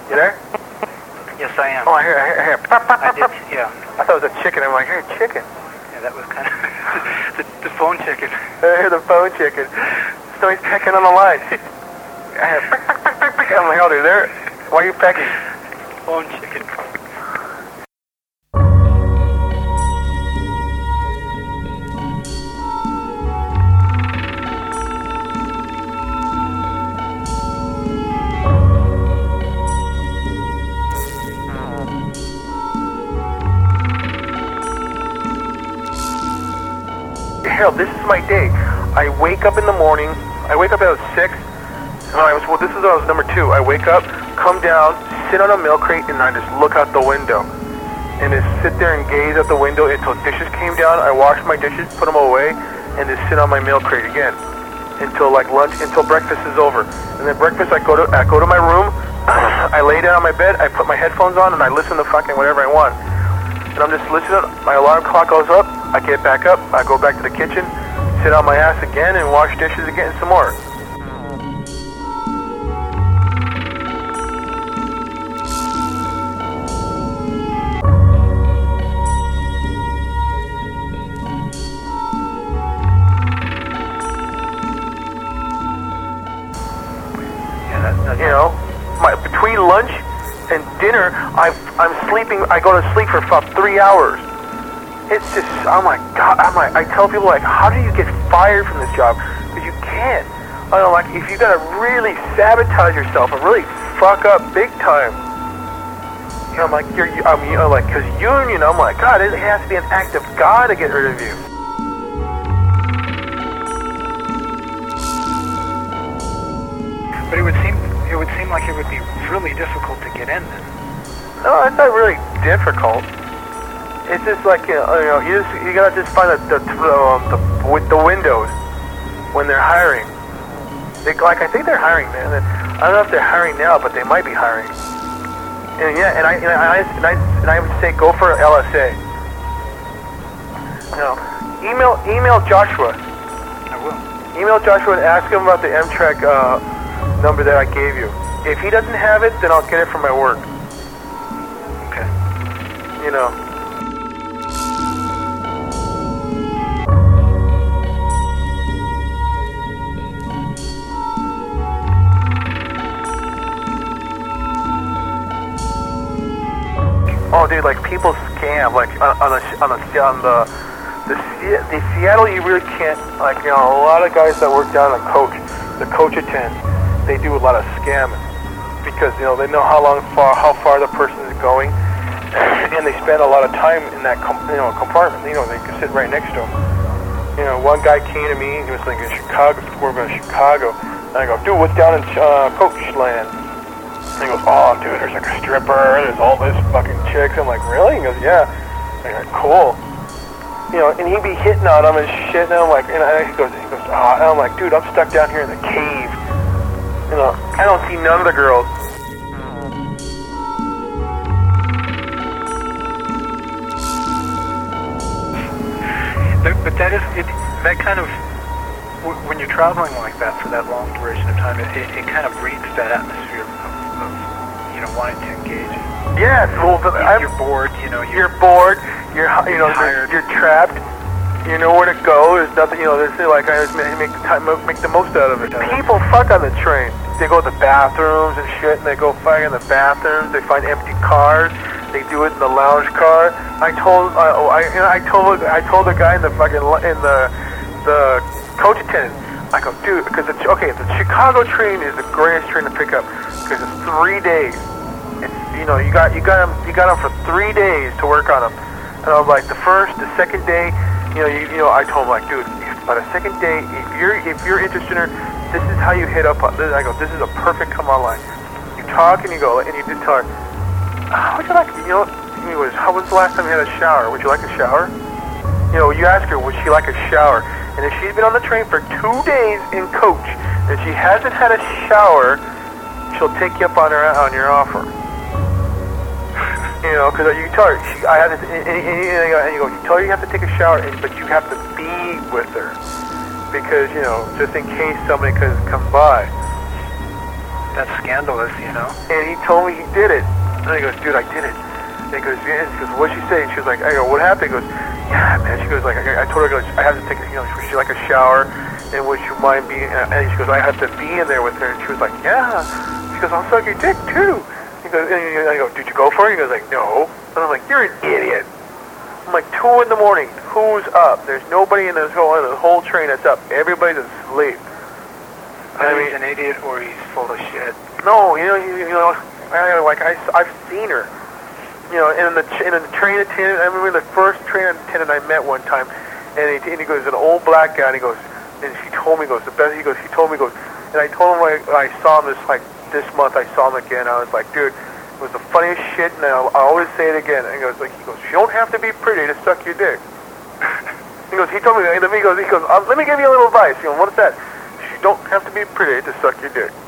You there? Yes, I am. Oh, I hear. I did, yeah. I thought it was a chicken. I'm like, I hear chicken. Yeah, that was kind of the phone chicken. I hear the phone chicken. Somebody's pecking on the line. I hear, I'm like, oh, dude, there. Why are you pecking? Phone chicken. Harold, this is my day. I wake up in the morning. I wake up at 6. This is when I was number 2. I wake up, come down, sit on a milk crate, and I just look out the window. And just sit there and gaze out the window until dishes came down. I wash my dishes, put them away, and just sit on my milk crate again until like lunch, until breakfast is over. And then breakfast, I go to my room. I lay down on my bed. I put my headphones on, and I listen to fucking whatever I want. And I'm just listening. My alarm clock goes up. I get back up. I go back to the kitchen, sit on my ass again, and wash dishes again some more. You know, between lunch and dinner, I'm sleeping. I go to sleep for about 3 hours. It's just, oh my God, I tell people, like, how do you get fired from this job? Because you can't. I don't know, like, if you gotta really sabotage yourself and really fuck up big time. You know, I'm like, because union, I'm like, God, it has to be an act of God to get rid of you. But it would seem like it would be really difficult to get in then. No, it's not really difficult. It's just like, you gotta just find the windows when they're hiring. I think they're hiring, man. I don't know if they're hiring now, but they might be hiring. And yeah, and I would say go for LSA. Email Joshua. I will. Email Joshua and ask him about the Amtrak number that I gave you. If he doesn't have it, then I'll get it from my work. Okay. You know. Oh, dude, like people scam, like the Seattle, you really can't, like, you know, a lot of guys that work down the coach attend, they do a lot of scamming because, you know, they know how far the person is going, and they spend a lot of time in that compartment. You know, they can sit right next to them. You know, one guy came to me, he was like in Chicago, and I go, dude, what's down in Coach Land? And he goes, oh, dude, there's like a stripper, there's all this fucking chicks. I'm like, really? He goes, yeah. I'm like, cool. You know, and he'd be hitting on them and shit, and I'm like, he goes, oh, and I'm like, dude, I'm stuck down here in the cave. You know, I don't see none of the girls. But that is, that kind of, when you're traveling like that for that long duration of time, it kind of breeds that atmosphere of wanting to engage. Yes, well, you're bored, you're bored, you're tired, you're trapped, you know where to go, there's nothing, they like, I just make the most out of it. People fuck on the train. They go to the bathrooms and shit, and they go fuck in the bathrooms, they find empty cars, they do it in the lounge car. I told the guy in the fucking, the coach attendant, I go, dude, because the Chicago train is the greatest train to pick up, because it's 3 days. It's, you got them for 3 days to work on them. And I was like, the second day, I told him, like, dude, by the second day, if you're interested in her, this is how you hit up. I go, this is a perfect come on line. You talk and you go, and you just tell her, how would you like, how was the last time you had a shower? Would you like a shower? You ask her, would she like a shower? And if she's been on the train for 2 days in coach, and she hasn't had a shower, she'll take you up on your offer. Because you tell her, I have this, and you go, you tell her you have to take a shower, but you have to be with her. Because, just in case somebody could come by. That's scandalous, you know? And he told me he did it. And he goes, dude, I did it. And he goes, yeah. And she goes, what'd she say? And she was like, I go, what happened? He goes, yeah, man. She goes, like, I told her, I have to take, she like a shower. And would you mind being, and she goes, I have to be in there with her. And she was like, yeah. She goes, I'll suck your dick, too. He goes, and I go, did you go for it? He goes, like, no. And I'm like, you're an idiot. I'm like, 2 in the morning. Who's up? There's nobody in the whole train that's up. Everybody's asleep. Either he's an idiot or he's full of shit. No, I've seen her. You know, in the train attendant. I remember the first train attendant I met one time, and he goes, an old black guy, and he goes, and she told me, he goes, and I told him I saw him this month. I saw him again. I was like, dude, it was the funniest shit, and I always say it again. And he goes, you don't have to be pretty to suck your dick. He told me, let me give you a little advice. What's that? You don't have to be pretty to suck your dick.